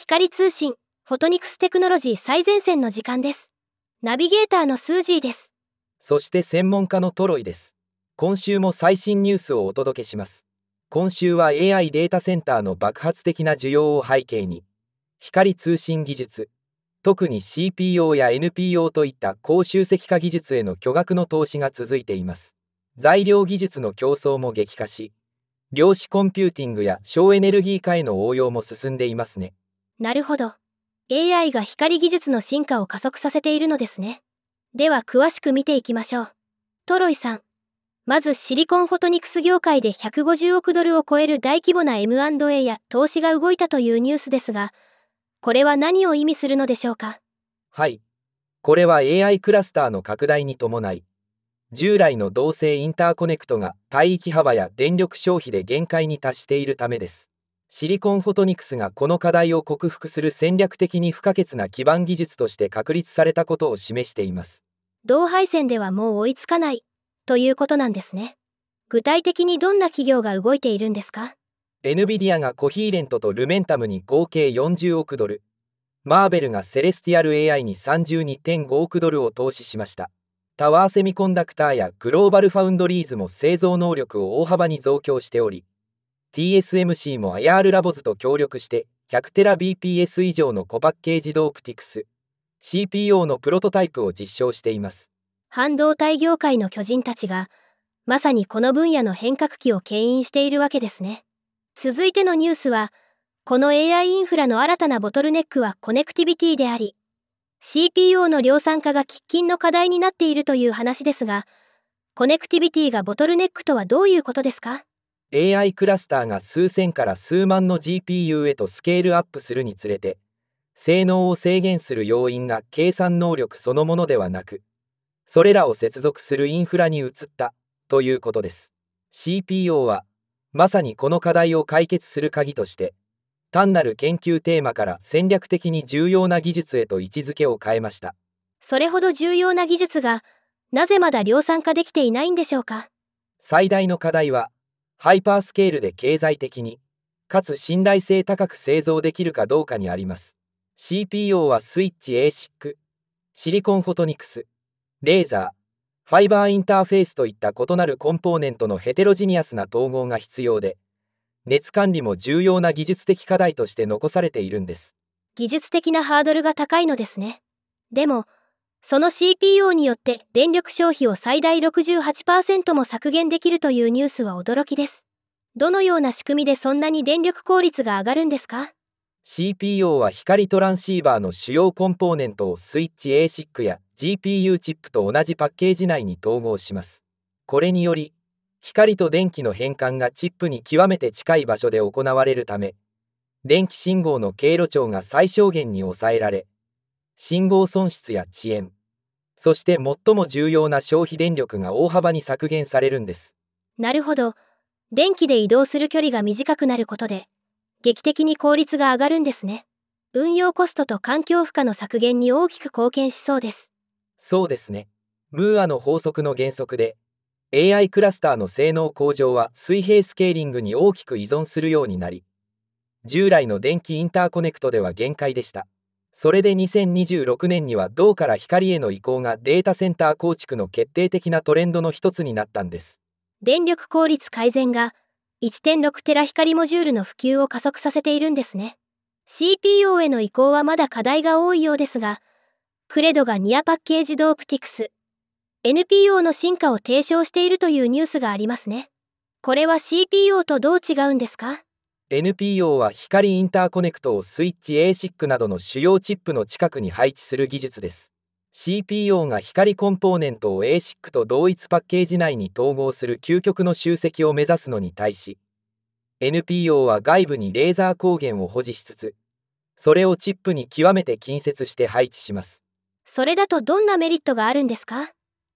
光通信、フォトニクステクノロジー最前線の時間です。ナビゲーターのスージーです。 そして専門家のトロイです。今週も最新ニュースをお届けします。今週は AI データセンターの爆発的な需要を背景に、光通信技術、特に CPO や NPO といった高集積化技術への巨額の投資が続いています。材料技術の競争も激化し、量子コンピューティングや省エネルギー化への応用も進んでいますね。 なるほど。AI が光技術の進化を加速させているのですね。では詳しく見ていきましょう。トロイさん。まずシリコンフォトニクス業界で150億ドルを超える大規模な M&A や投資が動いたというニュースですが、これは何を意味するのでしょうか？ はい。これは AI クラスターの拡大に伴い、従来の同性インターコネクトが帯域幅や電力消費で限界に達しているためです。シリコンフォトニクスがこの課題を克服する戦略的に不可欠な基盤技術として確立されたことを示しています。 同配線ではもう追いつかないということなんですね。具体的にどんな企業が動いているんですか？ NVIDIA がコヒーレントとルメンタムに合計40億ドル、マーベルがセレスティアル AI に32.5億ドルを投資しました。タワーセミコンダクターやグローバルファウンドリーズも製造能力を大幅に増強しており、TSMC も IR ラボズと協力して 100TBps 以上のコパッケージドオプティクス CPO のプロトタイプを実証しています。 半導体業界の巨人たちが、まさにこの分野の変革期を牽引しているわけですね。続いてのニュースは、この AI インフラの新たなボトルネックはコネクティビティであり、CPO の量産化が喫緊の課題になっているという話ですが、コネクティビティがボトルネックとはどういうことですか？ AI クラスターが数千から数万の GPU へとスケールアップするにつれて、性能を制限する要因が計算能力そのものではなく、それらを接続するインフラに移ったということです。CPO はまさにこの課題を解決する鍵として、単なる研究テーマから戦略的に重要な技術へと位置づけを変えました。 それほど重要な技術が、なぜまだ量産化できていないんでしょうか？ 最大の課題は、ハイパースケールで経済的に、かつ信頼性高く製造できるかどうかにあります。CPO はスイッチ ASIC、シリコンフォトニクス、レーザー、ファイバーインターフェースといった異なるコンポーネントのヘテロジニアスな統合が必要で、熱管理も重要な技術的課題として残されているんです。 技術的なハードルが高いのですね。でも、その CPO によって電力消費を最大 68% も削減できるというニュースは驚きです。どのような仕組みでそんなに電力効率が上がるんですか？ CPO は光トランシーバーの主要コンポーネントをスイッチ ASIC や GPU チップと同じパッケージ内に統合します。これにより、光と電気の変換がチップに極めて近い場所で行われるため、電気信号の経路調が最小限に抑えられ、信号損失や遅延、そして最も重要な消費電力が大幅に削減されるんです。 なるほど。電気で移動する距離が短くなることで、劇的に効率が上がるんですね。運用コストと環境負荷の削減に大きく貢献しそうです。 そうですね。ムーアの法則の原則で、AI クラスターの性能向上は水平スケーリングに大きく依存するようになり、従来の電気インターコネクトでは限界でした。それで2026年には銅から光への移行がデータセンター構築の決定的なトレンドの一つになったんです。 電力効率改善が 1.6 テラ光モジュールの普及を加速させているんですね。CPO への移行はまだ課題が多いようですが、クレドがニアパッケージドオプティクス、NPO の進化を提唱しているというニュースがありますね。これは CPO とどう違うんですか？ NPO は光インターコネクトをスイッチ ASIC などの主要チップの近くに配置する技術です。CPO が光コンポーネントを ASIC と同一パッケージ内に統合する究極の集積を目指すのに対し、NPO は外部にレーザー光源を保持しつつ、それをチップに極めて近接して配置します。 それだとどんなメリットがあるんですか？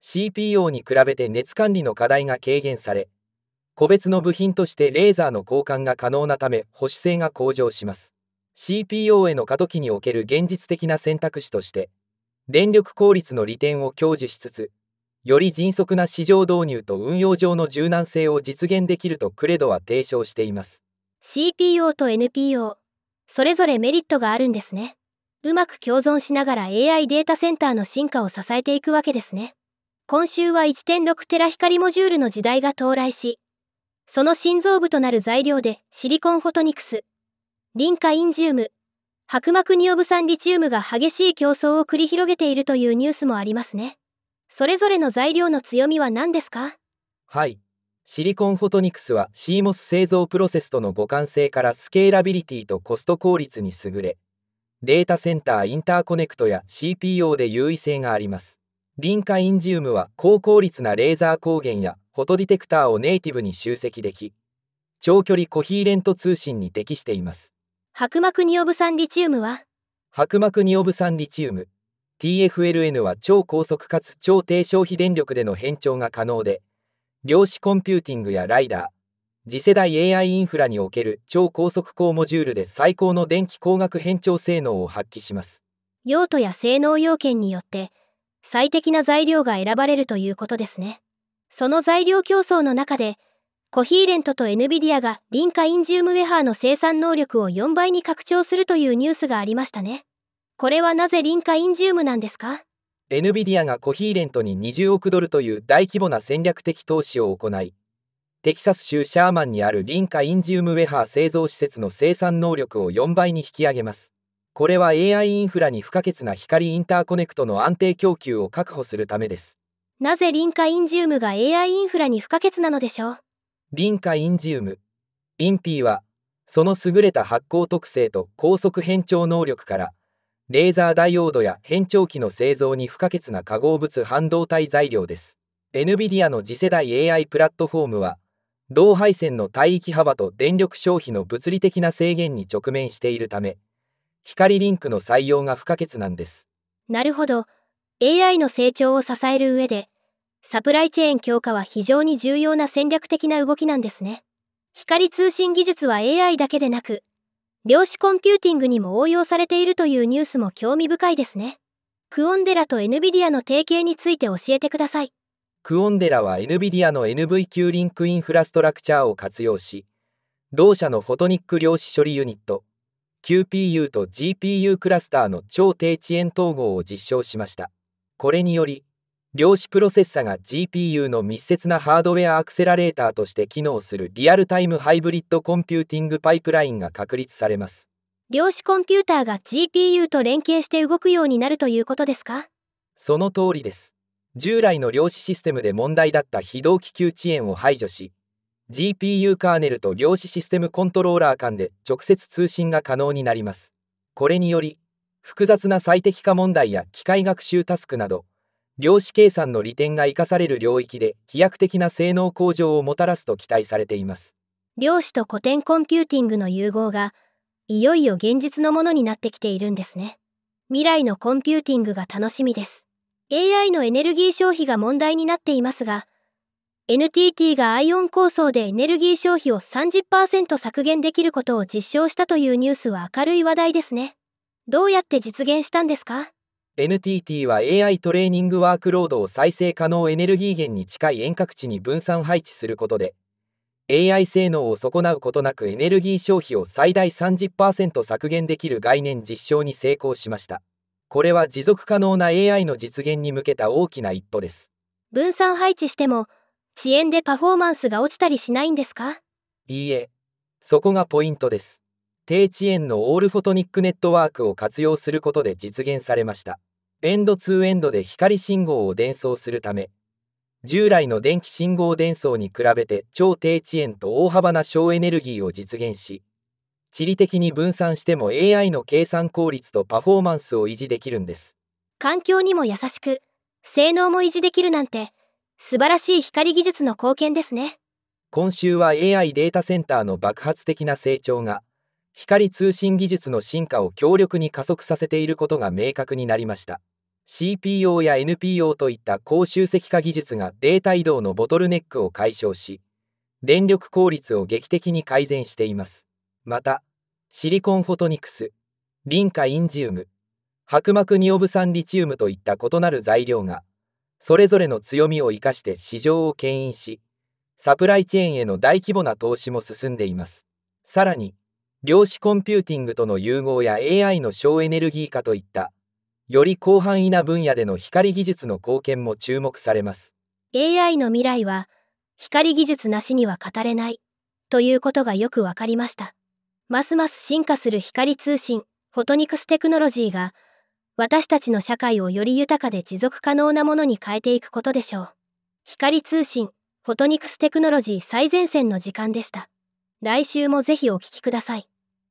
CPO に比べて熱管理の課題が軽減され、個別の部品としてレーザーの交換が可能なため保守性が向上します。CPO への過渡期における現実的な選択肢として、電力効率の利点を享受しつつ、より迅速な市場導入と運用上の柔軟性を実現できるとクレドは提唱しています。 CPO と NPO、 それぞれメリットがあるんですね。うまく共存しながら AI データセンターの進化を支えていくわけですね。今週は 1.6 テラ光モジュールの時代が到来し、その心臓部となる材料でシリコンフォトニクス、リン化インジウム、薄膜ニオブ酸リチウムが激しい競争を繰り広げているというニュースもありますね。それぞれの材料の強みは何ですか？ はい。シリコンフォトニクスは CMOS 製造プロセスとの互換性からスケーラビリティとコスト効率に優れ、データセンターインターコネクトや CPO で優位性があります。リン化インジウムは高効率なレーザー光源やフォトディテクターをネイティブに集積でき、長距離コヒーレント通信に適しています。 薄膜ニオブ酸リチウムは？ 薄膜ニオブ酸リチウム TFLN は超高速かつ超低消費電力での変調が可能で、量子コンピューティングやライダー、次世代 AI インフラにおける超高速高モジュールで最高の電気光学変調性能を発揮します。 用途や性能要件によって最適な材料が選ばれるということですね。その材料競争の中で、コヒーレントと NVIDIA がリン化インジウムウェハーの生産能力を4倍に拡張するというニュースがありましたね。これはなぜリン化インジウムなんですか？ NVIDIA がコヒーレントに20億ドルという大規模な戦略的投資を行い、テキサス州シャーマンにあるリン化インジウムウェハー製造施設の生産能力を4倍に引き上げます。これは AI インフラに不可欠な光インターコネクトの安定供給を確保するためです。 なぜリン化インジウムが AI インフラに不可欠なのでしょう？ リン化インジウム、インピーは、その優れた発光特性と高速変調能力から、レーザーダイオードや変調器の製造に不可欠な化合物半導体材料です。NVIDIA の次世代 AI プラットフォームは、同配線の帯域幅と電力消費の物理的な制限に直面しているため、光リンクの採用が不可欠なんです。 なるほど。AI の成長を支える上で、サプライチェーン強化は非常に重要な戦略的な動きなんですね。光通信技術は AI だけでなく、量子コンピューティングにも応用されているというニュースも興味深いですね。クオンデラと NVIDIA の提携について教えてください。 クオンデラは NVIDIA の NVQ リンクインフラストラクチャーを活用し、同社のフォトニック量子処理ユニット、QPU と GPU クラスターの超低遅延統合を実証しました。これにより、量子プロセッサが GPU の密接なハードウェアアクセラレーターとして機能するリアルタイムハイブリッドコンピューティングパイプラインが確立されます。 量子コンピューターが GPU と連携して動くようになるということですか？ その通りです。従来の量子システムで問題だった非同期級遅延を排除し、GPU カーネルと量子システムコントローラー間で直接通信が可能になります。これにより、複雑な最適化問題や機械学習タスクなど、量子計算の利点が生かされる領域で飛躍的な性能向上をもたらすと期待されています。 量子と古典コンピューティングの融合が、いよいよ現実のものになってきているんですね。未来のコンピューティングが楽しみです。AI のエネルギー消費が問題になっていますが、NTT がアイオン構想でエネルギー消費を 30% 削減できることを実証したというニュースは明るい話題ですね。どうやって実現したんですか？ NTT は AI トレーニングワークロードを再生可能エネルギー源に近い遠隔地に分散配置することで、AI 性能を損なうことなくエネルギー消費を最大 30% 削減できる概念実証に成功しました。これは持続可能な AI の実現に向けた大きな一歩です。 分散配置しても、遅延でパフォーマンスが落ちたりしないんですか？ いいえ、そこがポイントです。低遅延のオールフォトニックネットワークを活用することで実現されました。エンドツーエンドで光信号を伝送するため、従来の電気信号伝送に比べて超低遅延と大幅な省エネルギーを実現し、地理的に分散しても AI の計算効率とパフォーマンスを維持できるんです。 環境にも優しく、性能も維持できるなんて、素晴らしい光技術の貢献ですね。 今週は AI データセンターの爆発的な成長が、光通信技術の進化を強力に加速させていることが明確になりました。CPO や NPO といった高集積化技術がデータ移動のボトルネックを解消し、電力効率を劇的に改善しています。また、シリコンフォトニクス、リン化インジウム、薄膜ニオブ酸リチウムといった異なる材料が、それぞれの強みを生かして市場を牽引し、サプライチェーンへの大規模な投資も進んでいます。さらに、 量子コンピューティングとの融合や AI の省エネルギー化といったより広範囲な分野での光技術の貢献も注目されます。 AI の未来は光技術なしには語れないということがよくわかりました。ますます進化する光通信フォトニクステクノロジーが私たちの社会をより豊かで持続可能なものに変えていくことでしょう。光通信フォトニクステクノロジー最前線の時間でした。来週もぜひお聞きください。